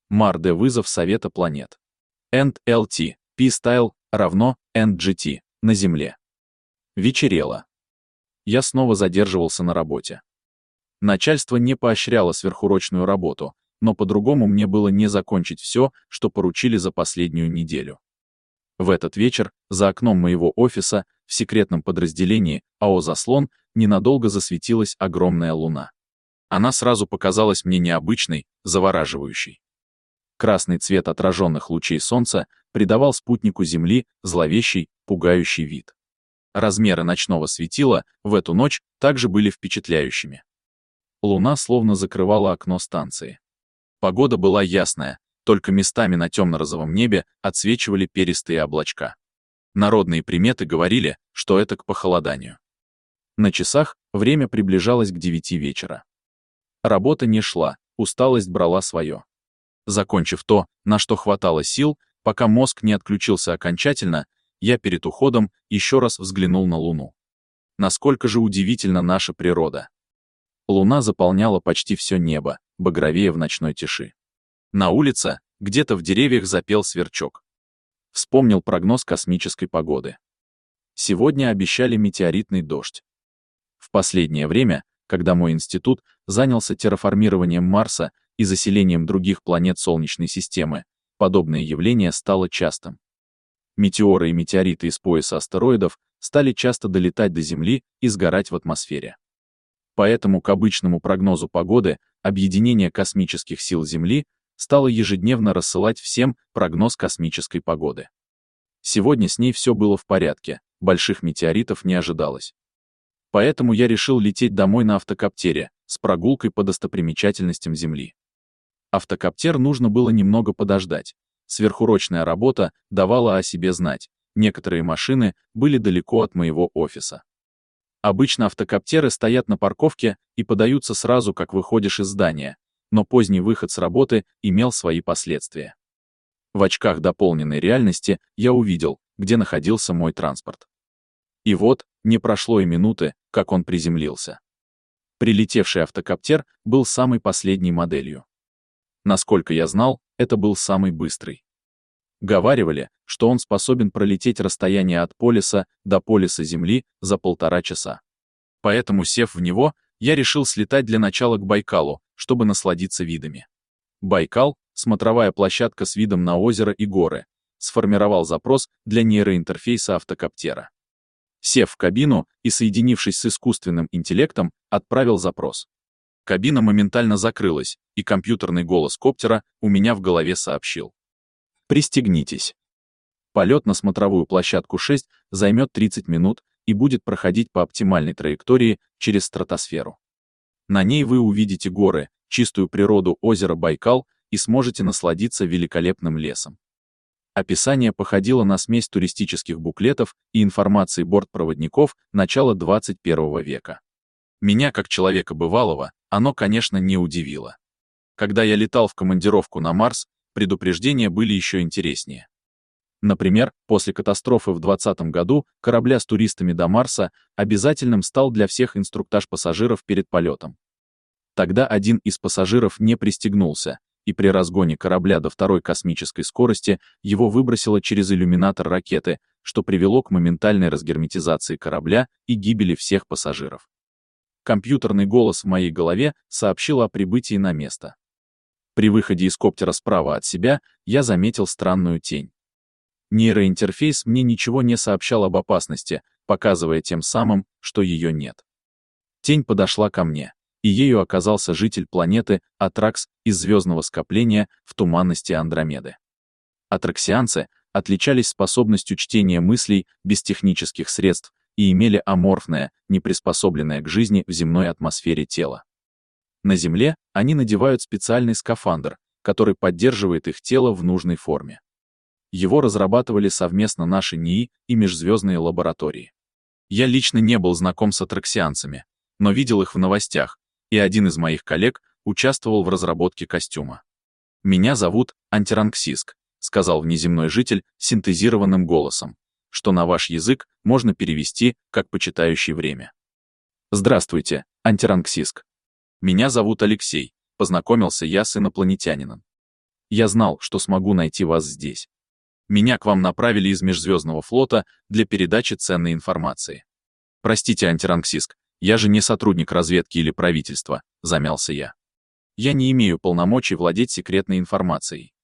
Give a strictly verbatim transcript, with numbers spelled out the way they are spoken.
Mar-D вызов Совета планет. энд эл ти, P-Style равно энд джи ти, на Земле. Вечерело. Я снова задерживался на работе. Начальство не поощряло сверхурочную работу, но по-другому мне было не закончить все, что поручили за последнюю неделю. В этот вечер, за окном моего офиса, в секретном подразделении АО «Заслон», ненадолго засветилась огромная луна. Она сразу показалась мне необычной, завораживающей. Красный цвет отраженных лучей солнца придавал спутнику Земли зловещий, пугающий вид. Размеры ночного светила в эту ночь также были впечатляющими. Луна словно закрывала окно станции. Погода была ясная, только местами на темно-розовом небе отсвечивали перистые облачка. Народные приметы говорили, что это к похолоданию. На часах время приближалось к девяти вечера. Работа не шла, усталость брала свое. Закончив то, на что хватало сил, пока мозг не отключился окончательно, я перед уходом еще раз взглянул на Луну. Насколько же удивительна наша природа. Луна заполняла почти все небо, багровее в ночной тиши. На улице, где-то в деревьях запел сверчок. Вспомнил прогноз космической погоды. Сегодня обещали метеоритный дождь. В последнее время, когда мой институт занялся терраформированием Марса и заселением других планет Солнечной системы, подобное явление стало частым. Метеоры и метеориты из пояса астероидов стали часто долетать до Земли и сгорать в атмосфере. Поэтому к обычному прогнозу погоды Объединение космических сил Земли стало ежедневно рассылать всем прогноз космической погоды. Сегодня с ней все было в порядке, больших метеоритов не ожидалось. Поэтому я решил лететь домой на автокоптере с прогулкой по достопримечательностям Земли. Автокоптер нужно было немного подождать. Сверхурочная работа давала о себе знать, некоторые машины были далеко от моего офиса. Обычно автокоптеры стоят на парковке и подаются сразу, как выходишь из здания, но поздний выход с работы имел свои последствия. В очках дополненной реальности я увидел, где находился мой транспорт. И вот, не прошло и минуты, как он приземлился. Прилетевший автокоптер был самой последней моделью. Насколько я знал, это был самый быстрый. Говаривали, что он способен пролететь расстояние от полюса до полюса Земли за полтора часа. Поэтому, сев в него, я решил слетать для начала к Байкалу, чтобы насладиться видами. Байкал, смотровая площадка с видом на озеро и горы, сформировал запрос для нейроинтерфейса автокоптера. Сев в кабину и соединившись с искусственным интеллектом, отправил запрос. Кабина моментально закрылась, и компьютерный голос коптера у меня в голове сообщил: «Пристегнитесь». Полет на смотровую площадку шесть займет тридцать минут и будет проходить по оптимальной траектории через стратосферу. На ней вы увидите горы, чистую природу озера Байкал и сможете насладиться великолепным лесом. Описание походило на смесь туристических буклетов и информации бортпроводников начала двадцать первого века. Меня, как человека бывалого, оно, конечно, не удивило. Когда я летал в командировку на Марс, предупреждения были еще интереснее. Например, после катастрофы в двадцатом году корабля с туристами до Марса обязательным стал для всех инструктаж пассажиров перед полетом. Тогда один из пассажиров не пристегнулся, и при разгоне корабля до второй космической скорости его выбросило через иллюминатор ракеты, что привело к моментальной разгерметизации корабля и гибели всех пассажиров. Компьютерный голос в моей голове сообщил о прибытии на место. При выходе из коптера справа от себя я заметил странную тень. Нейроинтерфейс мне ничего не сообщал об опасности, показывая тем самым, что ее нет. Тень подошла ко мне, и ею оказался житель планеты Атракс из звездного скопления в туманности Андромеды. Атраксианцы отличались способностью чтения мыслей без технических средств и имели аморфное, неприспособленное к жизни в земной атмосфере тело. На Земле они надевают специальный скафандр, который поддерживает их тело в нужной форме. Его разрабатывали совместно наши НИИ и межзвездные лаборатории. Я лично не был знаком с атраксианцами, но видел их в новостях, и один из моих коллег участвовал в разработке костюма. «Меня зовут Антиранксиск», — сказал внеземной житель синтезированным голосом, что на ваш язык можно перевести как «почитающий время». «Здравствуйте, Антиранксиск. Меня зовут Алексей», — познакомился я с инопланетянином. Я знал, что смогу найти вас здесь. Меня к вам направили из Межзвездного флота для передачи ценной информации. Простите, антирангсиск, я же не сотрудник разведки или правительства, замялся я. Я не имею полномочий владеть секретной информацией.